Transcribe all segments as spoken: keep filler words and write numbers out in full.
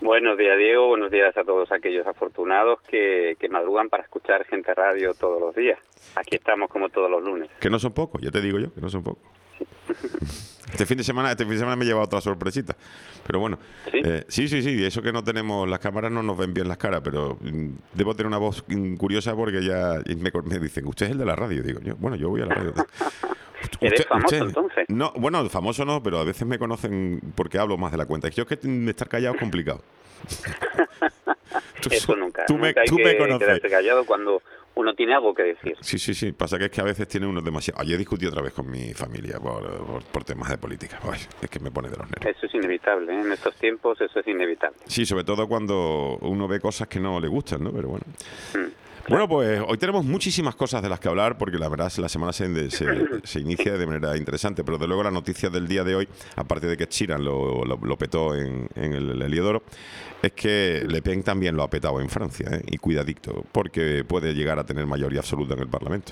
Buenos días, Diego. Buenos días a todos aquellos afortunados que, que madrugan para escuchar Gente Radio todos los días. Aquí estamos como todos los lunes. Que no son pocos, ya te digo yo, que no son pocos. Este fin de semana, este fin de semana me he llevado otra sorpresita. Pero bueno, ¿Sí? Eh, sí, sí, sí, eso que no tenemos, las cámaras no nos ven bien las caras, pero mm, debo tener una voz mm, curiosa porque ya me, me dicen, usted es el de la radio. Digo, yo, bueno, yo voy a la radio. ¿Eres Usted- famoso usted- entonces? No, bueno, famoso no, pero a veces me conocen porque hablo más de la cuenta. Yo es que mm, estar callado es complicado. Tú- Eso nunca. tú me- nunca hay tú que me conoces. quedarse callado cuando uno tiene algo que decir. Sí, sí, sí. Pasa que es que a veces tiene uno demasiado... Ayer discutí otra vez con mi familia por, por, por temas de política. Ay, es que me pone de los nervios. Eso es inevitable, ¿eh? En estos tiempos eso es inevitable. Sí, sobre todo cuando uno ve cosas que no le gustan, ¿no? Pero bueno. Mm. Bueno, pues hoy tenemos muchísimas cosas de las que hablar porque la verdad la semana se, se, se inicia de manera interesante, pero de luego la noticia del día de hoy, aparte de que Chiran lo, lo, lo petó en, en el Heliodoro, es que Le Pen también lo ha petado en Francia, ¿eh? Y cuidadito, porque puede llegar a tener mayoría absoluta en el Parlamento.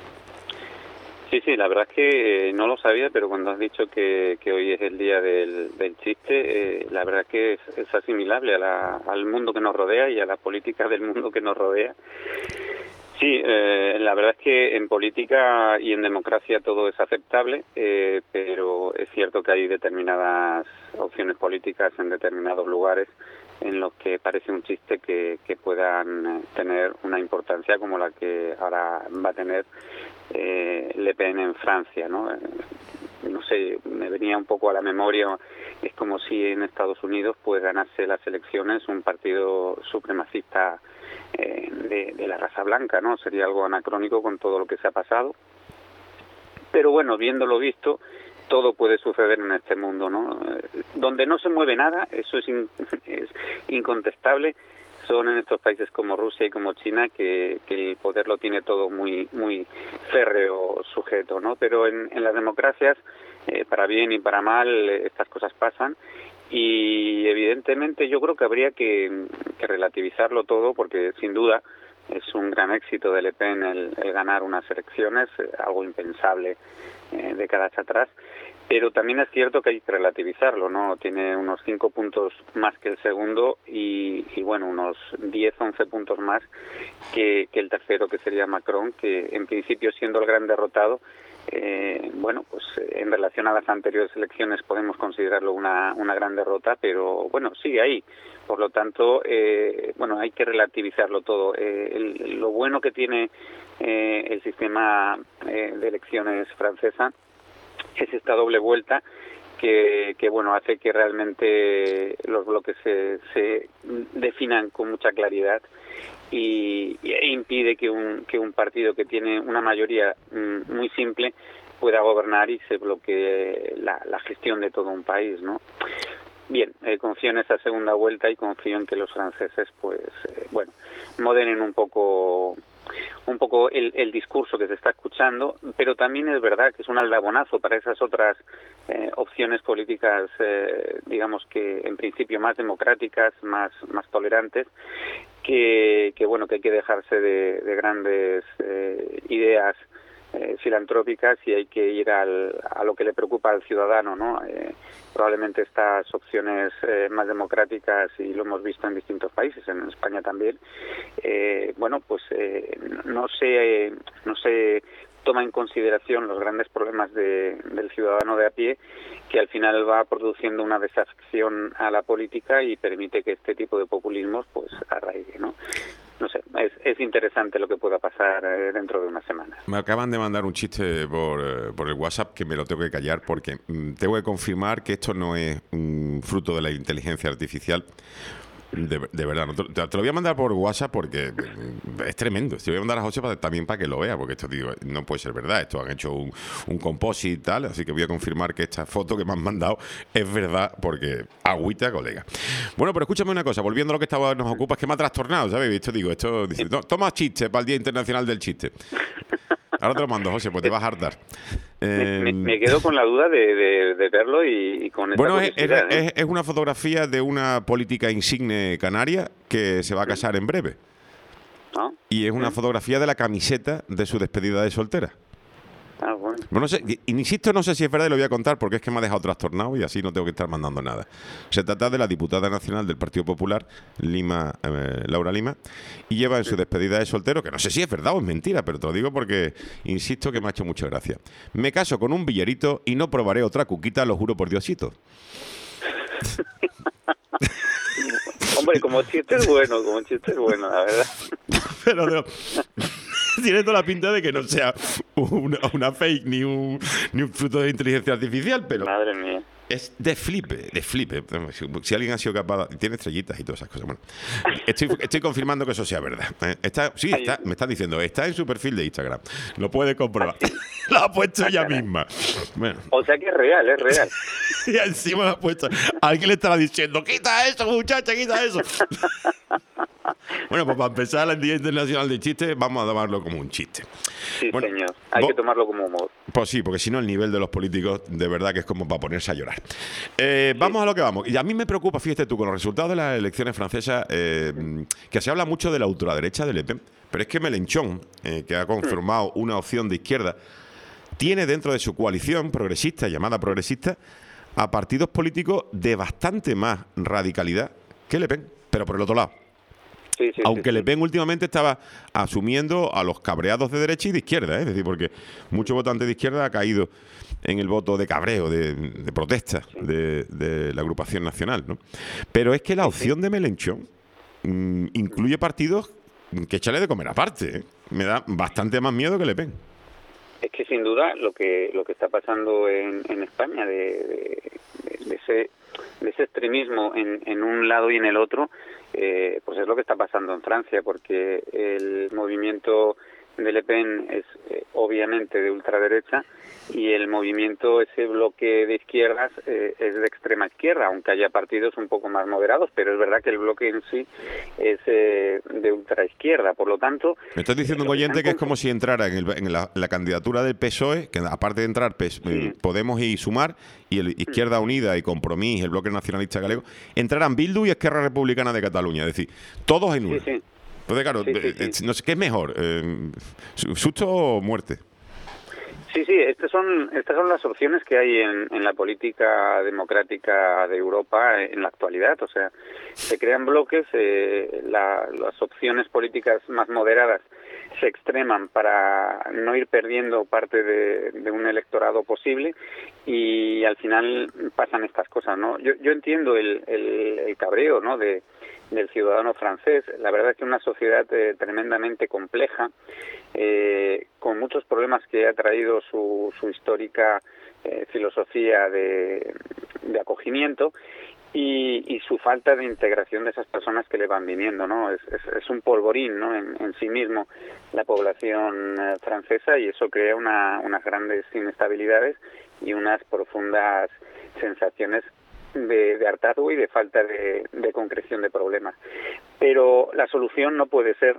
Sí, sí, la verdad es que eh, no lo sabía, pero cuando has dicho que, que hoy es el día del, del chiste, eh, la verdad es que es, es asimilable a la, al mundo que nos rodea y a la política del mundo que nos rodea. Sí, eh, la verdad es que en política y en democracia todo es aceptable, eh, pero es cierto que hay determinadas opciones políticas en determinados lugares en los que parece un chiste que, que puedan eh, tener una importancia como la que ahora va a tener eh, Le Pen en Francia, ¿no? Eh, no sé, me venía un poco a la memoria, es como si en Estados Unidos pues ganase las elecciones un partido supremacista eh, de, de la raza blanca, ¿no? Sería algo anacrónico con todo lo que se ha pasado. Pero bueno, viéndolo visto, todo puede suceder en este mundo, ¿no? Eh, Donde no se mueve nada, eso es, in- es incontestable, son en estos países como Rusia y como China que, que el poder lo tiene todo muy muy férreo sujeto, ¿no? Pero en, en las democracias, eh, para bien y para mal, eh, estas cosas pasan y evidentemente yo creo que habría que, que relativizarlo todo porque sin duda es un gran éxito de Le Pen el, el ganar unas elecciones, eh, algo impensable eh, décadas atrás, pero también es cierto que hay que relativizarlo, ¿no? Tiene unos cinco puntos más que el segundo y, y bueno, unos diez, once puntos más que, que el tercero, que sería Macron, que en principio siendo el gran derrotado, eh, bueno, pues eh, en relación a las anteriores elecciones podemos considerarlo una, una gran derrota, pero bueno, sigue ahí. Por lo tanto, eh, bueno, hay que relativizarlo todo. Eh, el, lo bueno que tiene eh, el sistema eh, de elecciones francesa es esta doble vuelta que, que bueno, hace que realmente los bloques se, se definan con mucha claridad y, y e impide que un, que un partido que tiene una mayoría mm, muy simple pueda gobernar y se bloquee la, la gestión de todo un país, ¿no? Bien, eh, confío en esa segunda vuelta y confío en que los franceses, pues, eh, bueno, moderen un poco un poco el, el discurso que se está escuchando, pero también es verdad que es un aldabonazo para esas otras eh, opciones políticas, eh, digamos que en principio más democráticas, más más tolerantes, que, que bueno, que hay que dejarse de, de grandes eh, ideas eh, filantrópicas y hay que ir al, a lo que le preocupa al ciudadano, ¿no? Eh, probablemente estas opciones eh, más democráticas, y lo hemos visto en distintos países, en España también, eh, bueno, pues eh, no se eh, no se toma en consideración los grandes problemas de, del ciudadano de a pie, que al final va produciendo una desafección a la política y permite que este tipo de populismos pues arraigue, ¿no? No sé, es, es interesante lo que pueda pasar eh, dentro de unas semanas. Me acaban de mandar un chiste por, eh, por el WhatsApp que me lo tengo que callar porque mm, tengo que confirmar que esto no es mm, fruto de la inteligencia artificial. De, de verdad, no, te, te lo voy a mandar por WhatsApp porque es tremendo. Te voy a mandar a José para, también para que lo vea, porque esto digo, no puede ser verdad. Esto han hecho un, un composite y tal, así que voy a confirmar que esta foto que me han mandado es verdad, porque agüita, colega. Bueno, pero escúchame una cosa, volviendo a lo que estaba, nos ocupa, es que me ha trastornado, ¿sabes? Esto digo, esto dice, no, toma chiste para el Día Internacional del Chiste. Ahora te lo mando, José, pues te vas a hartar. Eh, me, me quedo con la duda de, de, de verlo y, y con esta Bueno, es, es, ¿eh? es, es una fotografía de una política insigne canaria que se va a casar en breve. ¿No? Y es una fotografía de la camiseta de su despedida de soltera. Ah, bueno. Bueno, no sé, insisto, no sé si es verdad y lo voy a contar porque es que me ha dejado trastornado y así no tengo que estar mandando nada. Se trata de la diputada nacional del Partido Popular, Lima, eh, Laura Lima, y lleva en su despedida de soltero, que no sé si es verdad o es mentira, pero te lo digo porque insisto que me ha hecho mucha gracia. Me caso con un villerito y no probaré otra cuquita, lo juro por Diosito. Hombre, como chiste es bueno, como chiste es bueno, la verdad. Pero no, tiene toda la pinta de que no sea una, una fake ni un, ni un fruto de inteligencia artificial, pero Madre mía. es de flipe, de flipe. Si alguien ha sido capaz, tiene estrellitas y todas esas cosas. Bueno, estoy, estoy confirmando que eso sea verdad. Está, sí, está, me están diciendo, está en su perfil de Instagram. Lo puede comprobar. Lo ha puesto ella misma. Bueno. O sea que es real, es real. Y encima lo ha puesto. Alguien le estará diciendo, quita eso, muchacha, quita eso. Bueno, pues para empezar el Día Internacional del Chiste, vamos a tomarlo como un chiste. Sí, bueno, señor. Hay vos, que tomarlo como humor. Pues sí, porque si no el nivel de los políticos de verdad que es como para ponerse a llorar. Eh, sí. Vamos a lo que vamos. Y a mí me preocupa, fíjate tú, con los resultados de las elecciones francesas, eh, que se habla mucho de la ultraderecha de Le Pen. Pero es que Mélenchon, eh, que ha confirmado una opción de izquierda, tiene dentro de su coalición progresista, llamada progresista, a partidos políticos de bastante más radicalidad que Le Pen, pero por el otro lado. Sí, sí, Aunque sí, Le sí. Pen últimamente estaba asumiendo a los cabreados de derecha y de izquierda, ¿eh? Es decir, porque mucho votante de izquierda ha caído en el voto de cabreo, de, de protesta sí. de, de la agrupación nacional, ¿no? Pero es que la opción de Mélenchon mmm, incluye partidos que échale de comer aparte, ¿eh? Me da bastante más miedo que Le Pen. Es que sin duda lo que lo que está pasando en, en España de, de, de, ese, de ese extremismo en, en un lado y en el otro, eh, pues es lo que está pasando en Francia, porque el movimiento de Le Pen es eh, obviamente de ultraderecha y el movimiento, ese bloque de izquierdas, eh, es de extrema izquierda, aunque haya partidos un poco más moderados, pero es verdad que el bloque en sí es eh, de ultraizquierda, por lo tanto... Me estás diciendo, un oyente, que es como si entrara en, el, en la, la candidatura del P S O E, que aparte de entrar P S, sí. Podemos y Sumar, y el Izquierda Unida y Compromís, el bloque nacionalista galego, entrarán Bildu y Esquerra Republicana de Cataluña, es decir, todos en uno. Sí, sí. Entonces, claro, sí, sí, sí. no sé, ¿qué es mejor? Eh, ¿Susto o muerte? Sí, sí, estas son estas son las opciones que hay en, en la política democrática de Europa en la actualidad. O sea, se crean bloques, eh, la, las opciones políticas más moderadas se extreman para no ir perdiendo parte de, de un electorado posible y al final pasan estas cosas, ¿no? Yo, yo entiendo el, el, el cabreo, ¿no?, de del ciudadano francés. La verdad es que una sociedad eh, tremendamente compleja, eh, con muchos problemas que ha traído su, su histórica eh, filosofía de, de acogimiento y, y su falta de integración de esas personas que le van viniendo, ¿no? Es, es, es un polvorín, ¿no?, en, en sí mismo la población eh, francesa, y eso crea una, unas grandes inestabilidades y unas profundas sensaciones De, de hartazgo y de falta de, de concreción de problemas. Pero la solución no puede ser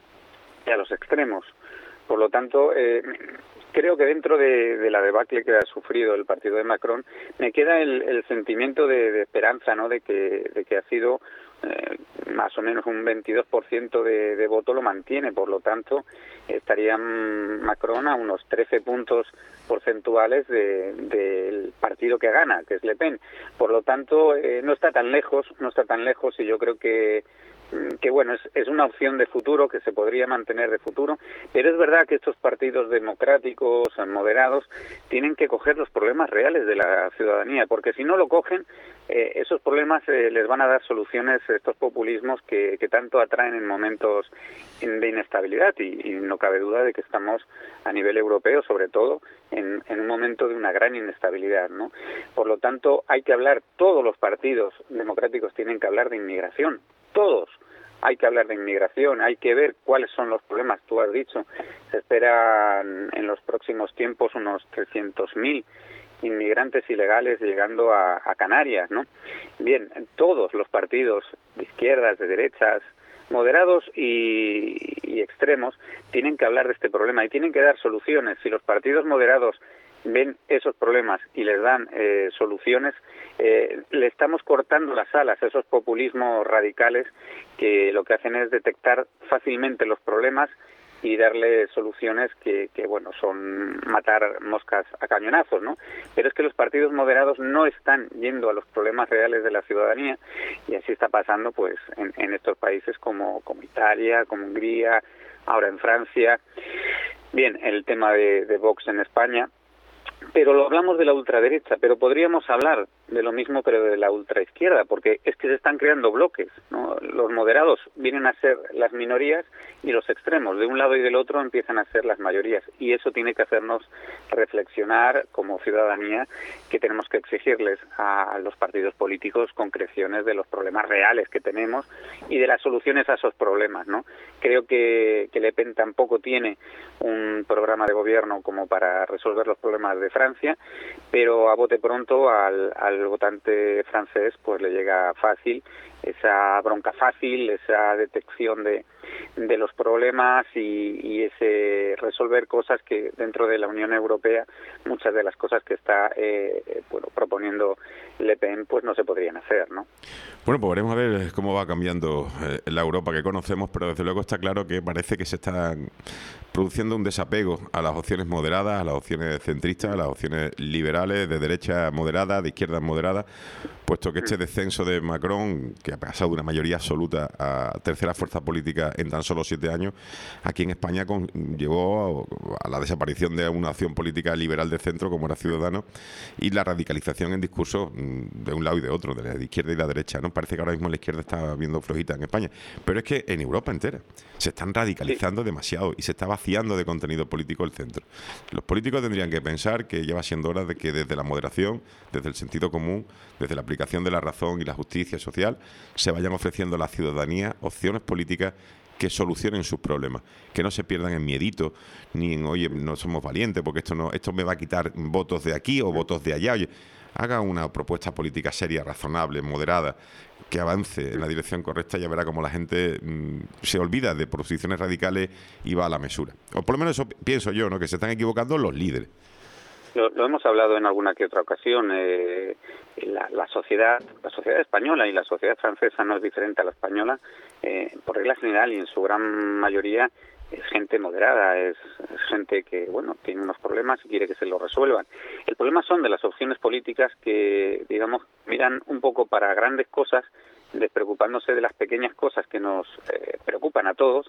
a los extremos. Por lo tanto, eh, creo que dentro de, de la debacle que ha sufrido el partido de Macron, me queda el, el sentimiento de, de esperanza, ¿no?, de que, de que ha sido eh, más o menos un veintidós por ciento de, de voto lo mantiene. Por lo tanto, estaría Macron a unos trece puntos porcentuales del de partido que gana, que es Le Pen. Por lo tanto, eh, no está tan lejos, no está tan lejos, y yo creo que que bueno, es, es una opción de futuro que se podría mantener de futuro, pero es verdad que estos partidos democráticos moderados tienen que coger los problemas reales de la ciudadanía, porque si no lo cogen, eh, esos problemas eh, les van a dar soluciones, estos populismos que, que tanto atraen en momentos de inestabilidad, y, y no cabe duda de que estamos a nivel europeo, sobre todo, en, en un momento de una gran inestabilidad, ¿no? Por lo tanto, hay que hablar, todos los partidos democráticos tienen que hablar de inmigración, todos. Hay que hablar de inmigración, hay que ver cuáles son los problemas. Tú has dicho, se esperan en los próximos tiempos unos trescientos mil inmigrantes ilegales llegando a, a Canarias, ¿no? Bien, todos los partidos de izquierdas, de derechas, moderados y, y extremos tienen que hablar de este problema y tienen que dar soluciones. Si los partidos moderados ven esos problemas y les dan eh, soluciones, eh, le estamos cortando las alas a esos populismos radicales que lo que hacen es detectar fácilmente los problemas y darle soluciones que, que, bueno, son matar moscas a cañonazos, ¿no? Pero es que los partidos moderados no están yendo a los problemas reales de la ciudadanía, y así está pasando, pues, en, en estos países como, como Italia, como Hungría, ahora en Francia. Bien, el tema de, de Vox en España. Pero lo hablamos de la ultraderecha, pero podríamos hablar de lo mismo, pero de la ultraizquierda, porque es que se están creando bloques, ¿no? Los moderados vienen a ser las minorías y los extremos de un lado y del otro empiezan a ser las mayorías, y eso tiene que hacernos reflexionar como ciudadanía, que tenemos que exigirles a los partidos políticos concreciones de los problemas reales que tenemos y de las soluciones a esos problemas, ¿no? Creo que, que Le Pen tampoco tiene un programa de gobierno como para resolver los problemas de Francia, pero a bote pronto al, al votante francés pues le llega fácil esa bronca fácil, esa detección de, de los problemas y, y ese resolver cosas que dentro de la Unión Europea, muchas de las cosas que está eh, bueno, proponiendo Le Pen, pues no se podrían hacer, ¿no? Bueno, pues veremos a ver cómo va cambiando eh, la Europa que conocemos, pero desde luego está claro que parece que se está produciendo un desapego a las opciones moderadas, a las opciones centristas, a las opciones liberales, de derecha moderada, de izquierda moderada, puesto que este descenso de Macron, que ha pasado de una mayoría absoluta a tercera fuerza política en tan solo siete años, aquí en España con, llevó a, a la desaparición de una opción política liberal de centro como era Ciudadanos y la radicalización en discursos de un lado y de otro, de la izquierda y la derecha, ¿no? Parece que ahora mismo la izquierda está viendo flojita en España, pero es que en Europa entera se están radicalizando demasiado y se está vaciando de contenido político el centro. Los políticos tendrían que pensar que ya va siendo hora de que desde la moderación, desde el sentido común, desde la aplicación de la razón y la justicia social, se vayan ofreciendo a la ciudadanía opciones políticas que solucionen sus problemas, que no se pierdan en miedito, ni en, oye, no somos valientes porque esto no, esto me va a quitar votos de aquí o votos de allá. Oye, haga una propuesta política seria, razonable, moderada, que avance en la dirección correcta, y ya verá cómo la gente mmm, se olvida de posiciones radicales y va a la mesura. O por lo menos eso pienso yo, ¿no? Que se están equivocando los líderes. Lo, lo hemos hablado en alguna que otra ocasión. Eh, la, la sociedad, la sociedad española y la sociedad francesa no es diferente a la española. Eh, por regla general y en su gran mayoría es gente moderada, es, es gente que, bueno, tiene unos problemas y quiere que se los resuelvan. El problema son de las opciones políticas que, digamos, miran un poco para grandes cosas, despreocupándose de las pequeñas cosas que nos eh, preocupan a todos,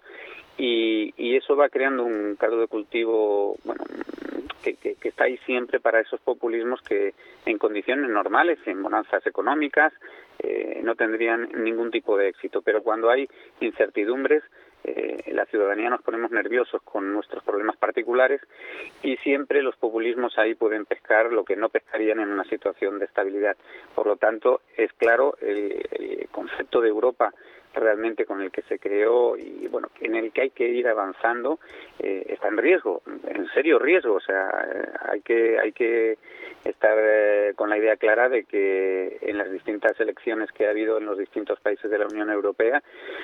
y, y eso va creando un caldo de cultivo, bueno, que, que, que está ahí siempre para esos populismos que en condiciones normales, en bonanzas económicas, eh, no tendrían ningún tipo de éxito. Pero cuando hay incertidumbres, Eh, la ciudadanía nos ponemos nerviosos con nuestros problemas particulares, y siempre los populismos ahí pueden pescar lo que no pescarían en una situación de estabilidad. Por lo tanto, es claro, el, el concepto de Europa realmente con el que se creó y bueno, en el que hay que ir avanzando, eh, está en riesgo, en serio riesgo. O sea, eh, hay que hay que estar eh, con la idea clara de que en las distintas elecciones que ha habido en los distintos países de la Unión Europea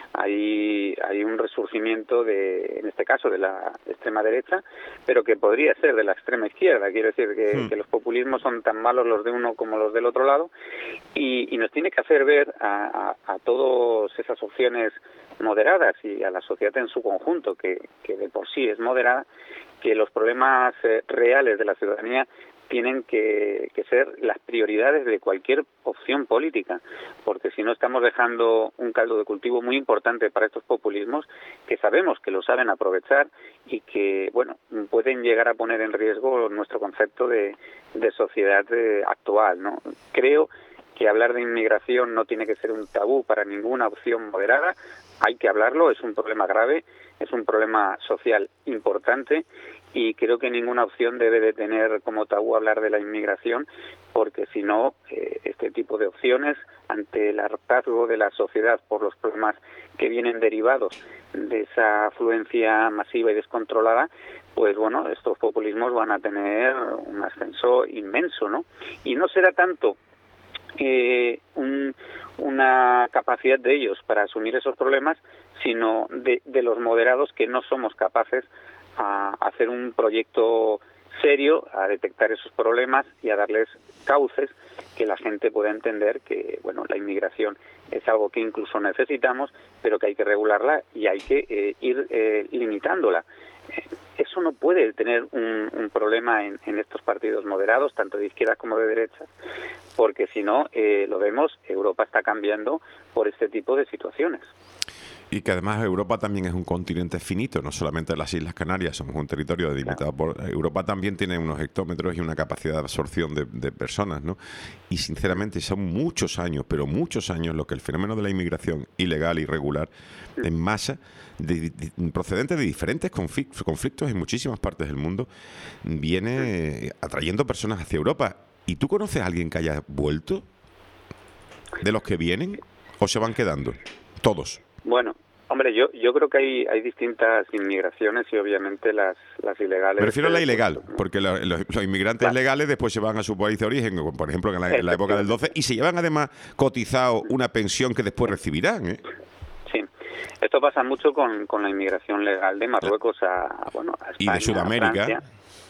hay hay un resurgimiento de, en este caso, de la extrema derecha, pero que podría ser de la extrema izquierda. Quiero decir que, hmm. que los populismos son tan malos los de uno como los del otro lado, y, y nos tiene que hacer ver a, a, a todas esas opciones moderadas y a la sociedad en su conjunto, que, que de por sí es moderada, que los problemas eh, reales de la ciudadanía tienen que, que ser las prioridades de cualquier opción política, porque si no estamos dejando un caldo de cultivo muy importante para estos populismos, que sabemos que lo saben aprovechar y que, bueno, pueden llegar a poner en riesgo nuestro concepto de, de sociedad eh, actual, ¿no? Creo que hablar de inmigración no tiene que ser un tabú para ninguna opción moderada. Hay que hablarlo, es un problema grave, es un problema social importante, y creo que ninguna opción debe de tener como tabú hablar de la inmigración, porque si no, eh, este tipo de opciones, ante el hartazgo de la sociedad por los problemas que vienen derivados de esa afluencia masiva y descontrolada, pues bueno, estos populismos van a tener un ascenso inmenso, ¿no? Y no será tanto Eh, un, una capacidad de ellos para asumir esos problemas, sino de, de los moderados que no somos capaces a hacer un proyecto serio a detectar esos problemas y a darles cauces que la gente pueda entender que, bueno, la inmigración es algo que incluso necesitamos, pero que hay que regularla y hay que eh, ir eh, limitándola. Eh, eso no puede tener un, un problema en, en estos partidos moderados, tanto de izquierda como de derecha, porque si no, eh, lo vemos, Europa está cambiando por este tipo de situaciones. Y que además Europa también es un continente finito, no solamente las Islas Canarias, somos un territorio delimitado por... Europa también tiene unos hectómetros y una capacidad de absorción de, de personas, ¿no? Y sinceramente son muchos años, pero muchos años, lo que el fenómeno de la inmigración ilegal y irregular en masa, de, de, procedente de diferentes conflictos, conflictos en muchísimas partes del mundo, viene atrayendo personas hacia Europa. ¿Y tú conoces a alguien que haya vuelto de los que vienen o se van quedando? Todos. Bueno, hombre, yo yo creo que hay hay distintas inmigraciones y obviamente las las ilegales... Me refiero a la ilegal, porque los, los, los inmigrantes claro. legales después se van a su país de origen, por ejemplo, en la, en la época del doce, y se llevan además cotizado una pensión que después recibirán, ¿eh? Sí, esto pasa mucho con, con la inmigración legal de Marruecos a, bueno, a España, y de Sudamérica. A Francia.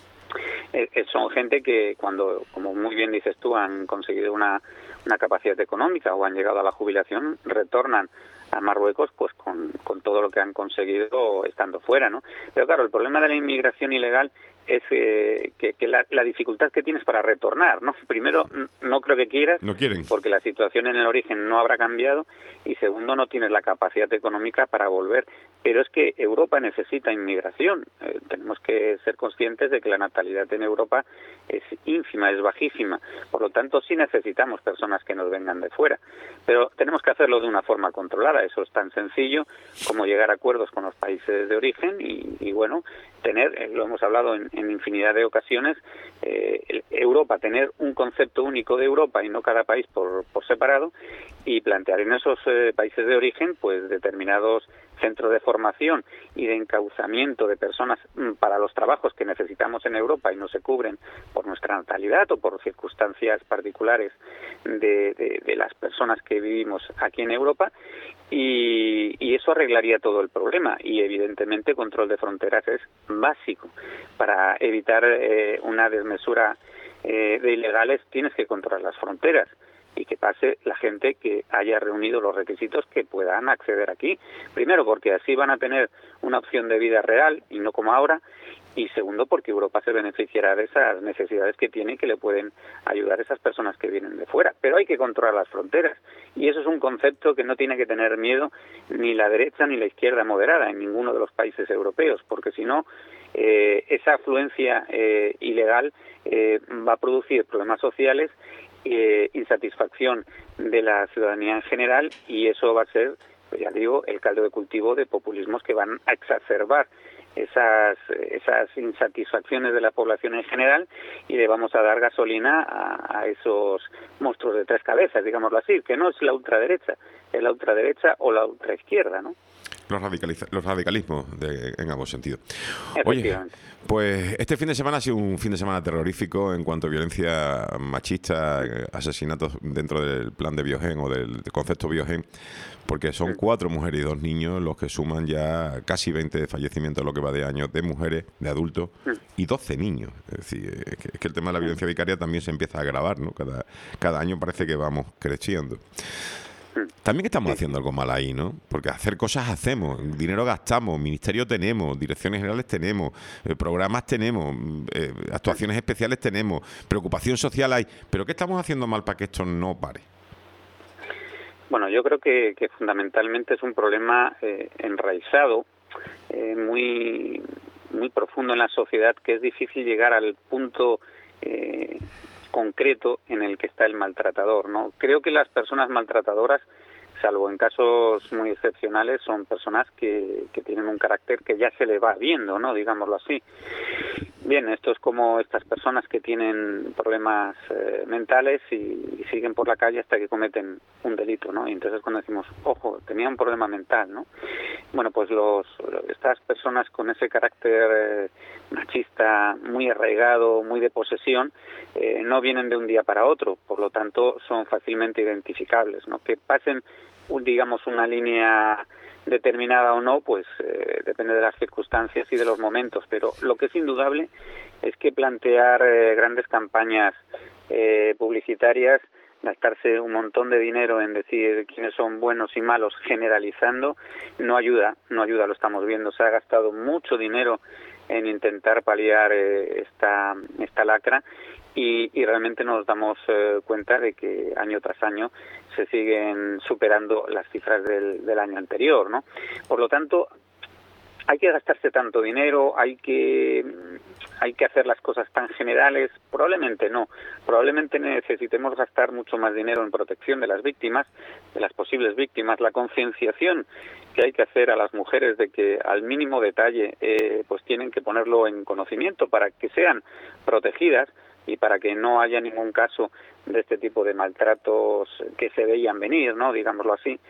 Eh, son gente que cuando, como muy bien dices tú, han conseguido una, una capacidad económica o han llegado a la jubilación, retornan a Marruecos pues con, con todo lo que han conseguido estando fuera, ¿no? Pero claro, el problema de la inmigración ilegal es eh, que, que la, la dificultad que tienes para retornar, ¿no? Primero, no creo que quieras, no quieren, porque la situación en el origen no habrá cambiado, y segundo, no tienes la capacidad económica para volver. Pero es que Europa necesita inmigración. Eh, tenemos que ser conscientes de que la natalidad en Europa es ínfima, es bajísima. Por lo tanto, sí necesitamos personas que nos vengan de fuera. Pero tenemos que hacerlo de una forma controlada. Eso es tan sencillo como llegar a acuerdos con los países de origen y, y bueno, tener, eh, lo hemos hablado en, en infinidad de ocasiones, eh, Europa, tener un concepto único de Europa y no cada país por, por separado, y plantear en esos eh, países de origen pues determinados centros de formación y de encauzamiento de personas mm, para los trabajos que necesitamos en Europa y no se cubren por nuestra natalidad o por circunstancias particulares de, de, de las personas que vivimos aquí en Europa, y, y eso arreglaría todo el problema. Y evidentemente control de fronteras es básico. Para evitar eh, una desmesura eh, de ilegales tienes que controlar las fronteras y que pase la gente que haya reunido los requisitos que puedan acceder aquí. Primero, porque así van a tener una opción de vida real y no como ahora, y segundo, porque Europa se beneficiará de esas necesidades que tiene y que le pueden ayudar a esas personas que vienen de fuera. Pero hay que controlar las fronteras, y eso es un concepto que no tiene que tener miedo ni la derecha ni la izquierda moderada en ninguno de los países europeos, porque si no, eh, esa afluencia eh, ilegal eh, va a producir problemas sociales, Eh, insatisfacción de la ciudadanía en general, y eso va a ser, pues ya digo, el caldo de cultivo de populismos que van a exacerbar esas esas insatisfacciones de la población en general, y le vamos a dar gasolina a, a esos monstruos de tres cabezas, digámoslo así, que no es la ultraderecha, es la ultraderecha o la ultraizquierda, ¿no? Los, radicaliza los radicalismos de, en ambos sentidos. Oye, pues este fin de semana ha sido un fin de semana terrorífico en cuanto a violencia machista, asesinatos dentro del plan de Biogen o del concepto Biogen, porque son cuatro mujeres y dos niños los que suman ya casi veinte fallecimientos lo que va de años de mujeres, de adultos, y doce niños. Es decir, es que, es que el tema de la violencia vicaria también se empieza a agravar, ¿no? Cada, cada año parece que vamos creciendo. También estamos haciendo algo mal ahí, ¿no? Porque hacer cosas hacemos, dinero gastamos, ministerio tenemos, direcciones generales tenemos, eh, programas tenemos, eh, actuaciones especiales tenemos, preocupación social hay, pero ¿qué estamos haciendo mal para que esto no pare? Bueno, yo creo que, que fundamentalmente es un problema eh, enraizado, eh, muy muy profundo en la sociedad, que es difícil llegar al punto eh, concreto en el que está el maltratador, ¿no? Creo que las personas maltratadoras, salvo en casos muy excepcionales, son personas que, que tienen un carácter que ya se le va viendo, ¿no? Digámoslo así. Bien, esto es como estas personas que tienen problemas eh, mentales y, y siguen por la calle hasta que cometen un delito, ¿no? Y entonces cuando decimos, ojo, tenía un problema mental, ¿no? Bueno, pues los estas personas con ese carácter eh, machista muy arraigado, muy de posesión, eh, no vienen de un día para otro, por lo tanto son fácilmente identificables, ¿no? Que pasen, un, digamos, una línea determinada o no, pues eh, depende de las circunstancias y de los momentos, pero lo que es indudable es que plantear eh, grandes campañas eh, publicitarias, gastarse un montón de dinero en decir quiénes son buenos y malos generalizando, no ayuda, no ayuda, lo estamos viendo, se ha gastado mucho dinero en intentar paliar eh, esta, esta lacra y, y realmente nos damos eh, cuenta de que año tras año se siguen superando las cifras del, del año anterior, ¿no? Por lo tanto, hay que gastarse tanto dinero, hay que hay que hacer las cosas tan generales, probablemente no, probablemente necesitemos gastar mucho más dinero en protección de las víctimas, de las posibles víctimas, la concienciación que hay que hacer a las mujeres de que al mínimo detalle eh, pues tienen que ponerlo en conocimiento para que sean protegidas y para que no haya ningún caso de este tipo de maltratos que se veían venir, ¿no? Digámoslo así.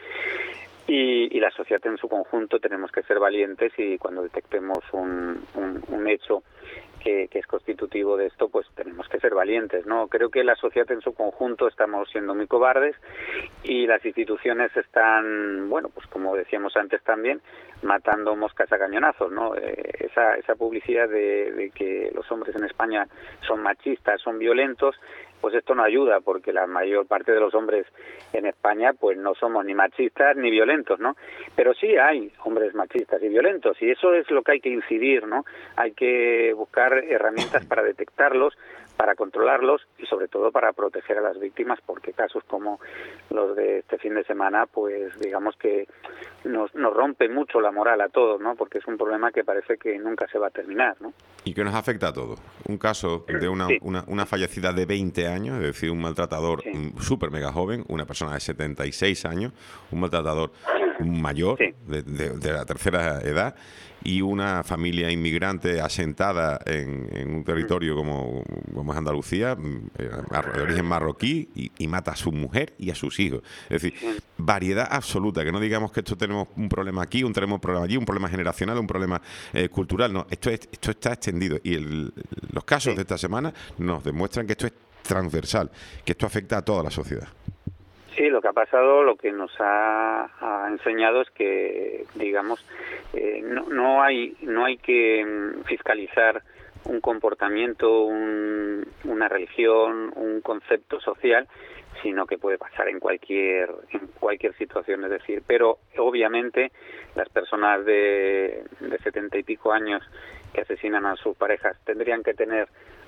Y, y la sociedad en su conjunto tenemos que ser valientes y cuando detectemos un, un, un hecho que, que es constitutivo de esto, pues tenemos que ser valientes, ¿no? Creo que la sociedad en su conjunto estamos siendo muy cobardes y las instituciones están, bueno, pues como decíamos antes también, matando moscas a cañonazos, ¿no? Eh, esa, esa publicidad de, de que los hombres en España son machistas, son violentos, pues esto no ayuda porque la mayor parte de los hombres en España pues no somos ni machistas ni violentos, ¿no? Pero sí hay hombres machistas y violentos y eso es lo que hay que incidir, ¿no? Hay que buscar herramientas para detectarlos, para controlarlos y sobre todo para proteger a las víctimas porque casos como los de este fin de semana pues digamos que nos, nos rompe mucho la moral a todos, ¿no? Porque es un problema que parece que nunca se va a terminar, ¿no? Y que nos afecta a todos. Un caso de una, sí. una, una fallecida de veinte años, es decir, un maltratador sí. súper mega joven, una persona de setenta y seis años, un maltratador mayor, sí. de, de, de la tercera edad, y una familia inmigrante asentada en, en un territorio como, como es Andalucía, de origen marroquí, y, y mata a su mujer y a sus hijos. Es decir, variedad absoluta, que no digamos que esto tenemos un problema aquí, un tenemos un problema allí, un problema generacional, un problema eh, cultural, no, esto, es, esto está extendido y el, los casos sí. de esta semana nos demuestran que esto es transversal, que esto afecta a toda la sociedad. Sí, lo que ha pasado, lo que nos ha, ha enseñado es que, digamos, eh, no, no hay no hay que fiscalizar un comportamiento, un, una religión, un concepto social, sino que puede pasar en cualquier en cualquier situación, es decir, pero obviamente las personas de, de setenta y pico años que asesinan a sus parejas tendrían que tener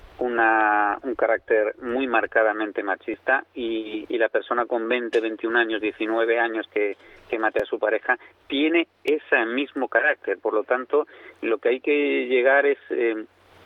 una un carácter muy marcadamente machista y, y la persona con veinte, veintiún años, diecinueve años que, que mate a su pareja tiene ese mismo carácter. Por lo tanto, lo que hay que llegar es eh,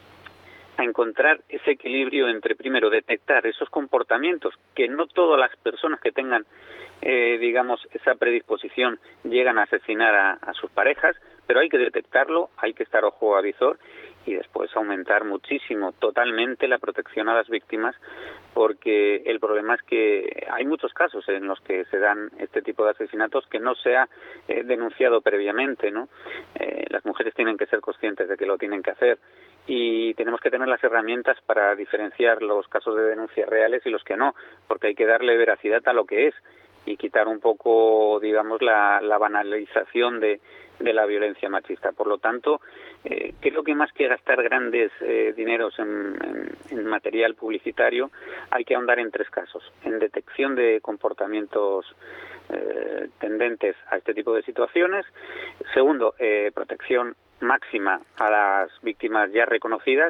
a encontrar ese equilibrio entre, primero, detectar esos comportamientos, que no todas las personas que tengan, eh, digamos, esa predisposición llegan a asesinar a, a sus parejas, pero hay que detectarlo, hay que estar ojo a visor y después aumentar muchísimo, totalmente la protección a las víctimas, porque el problema es que hay muchos casos en los que se dan este tipo de asesinatos que no se ha eh, denunciado previamente, ¿no? Eh, las mujeres tienen que ser conscientes de que lo tienen que hacer y tenemos que tener las herramientas para diferenciar los casos de denuncias reales y los que no, porque hay que darle veracidad a lo que es y quitar un poco, digamos, la, la banalización de, de la violencia machista. Por lo tanto, eh, creo que más que gastar grandes eh, dineros en, en, en material publicitario, hay que ahondar en tres casos. En detección de comportamientos eh, tendentes a este tipo de situaciones. Segundo, eh, protección máxima a las víctimas ya reconocidas.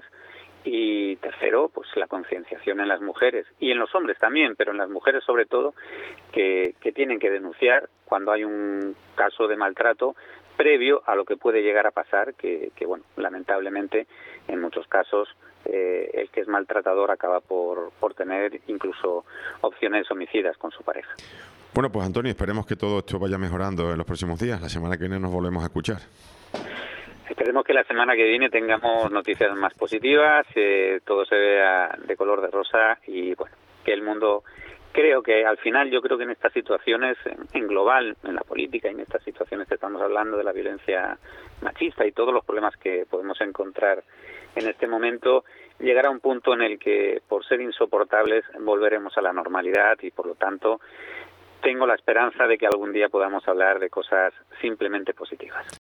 Y tercero, pues la concienciación en las mujeres y en los hombres también, pero en las mujeres sobre todo, que, que tienen que denunciar cuando hay un caso de maltrato previo a lo que puede llegar a pasar, que, que bueno, lamentablemente en muchos casos eh, el que es maltratador acaba por, por tener incluso opciones homicidas con su pareja. Bueno, pues Antonio, esperemos que todo esto vaya mejorando en los próximos días. La semana que viene nos volvemos a escuchar. Esperemos que la semana que viene tengamos noticias más positivas, eh, todo se vea de color de rosa y bueno, que el mundo, creo que al final yo creo que en estas situaciones, en, en global, en la política y en estas situaciones que estamos hablando de la violencia machista y todos los problemas que podemos encontrar en este momento, llegará un punto en el que por ser insoportables volveremos a la normalidad y por lo tanto tengo la esperanza de que algún día podamos hablar de cosas simplemente positivas.